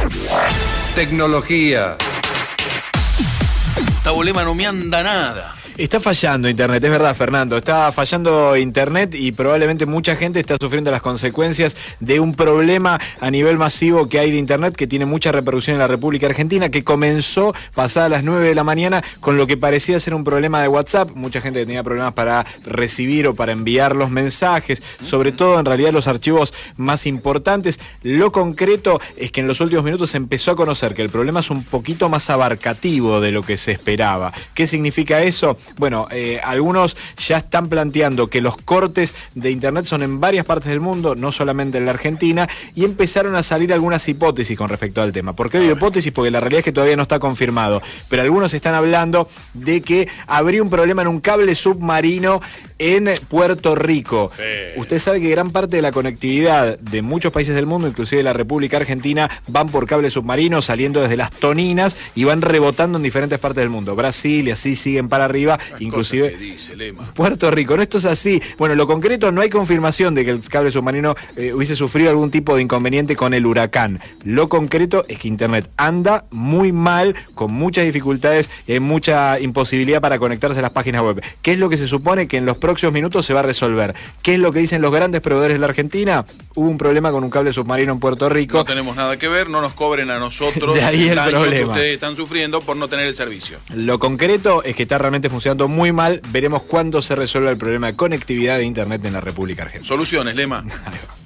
Tecnología. Gustavo Lema no me anda nada. Está fallando Internet, es verdad, Fernando. Está fallando Internet y probablemente mucha gente está sufriendo las consecuencias de un problema a nivel masivo que hay de Internet, que tiene mucha repercusión en la República Argentina, que comenzó pasadas las 9 de la mañana con lo que parecía ser un problema de WhatsApp. Mucha gente tenía problemas para recibir o para enviar los mensajes, sobre todo en realidad los archivos más importantes. Lo concreto es que en los últimos minutos se empezó a conocer que el problema es un poquito más abarcativo de lo que se esperaba. ¿Qué significa eso? Bueno, algunos ya están planteando que los cortes de Internet son en varias partes del mundo, no solamente en la Argentina, y empezaron a salir algunas hipótesis con respecto al tema. ¿Por qué digo hipótesis? Porque la realidad es que todavía no está confirmado, pero algunos están hablando de que habría un problema en un cable submarino en Puerto Rico. Usted sabe que gran parte de la conectividad de muchos países del mundo, inclusive la República Argentina, van por cable submarino saliendo desde las Toninas y van rebotando en diferentes partes del mundo. Brasil y así siguen para arriba, inclusive dice, Lema. Puerto Rico. No, esto es así. Bueno, lo concreto, no hay confirmación de que el cable submarino hubiese sufrido algún tipo de inconveniente con el huracán. Lo concreto es que Internet anda muy mal, con muchas dificultades y hay mucha imposibilidad para conectarse a las páginas web. ¿Qué es lo que se supone que en los próximos minutos se va a resolver? ¿Qué es lo que dicen los grandes proveedores de la Argentina? Hubo un problema con un cable submarino en Puerto Rico. No tenemos nada que ver, no nos cobren a nosotros de ahí el daño problema que ustedes están sufriendo por no tener el servicio. Lo concreto es que está realmente funcionando muy mal. Veremos cuándo se resuelve el problema de conectividad de Internet en la República Argentina. Soluciones, Lema.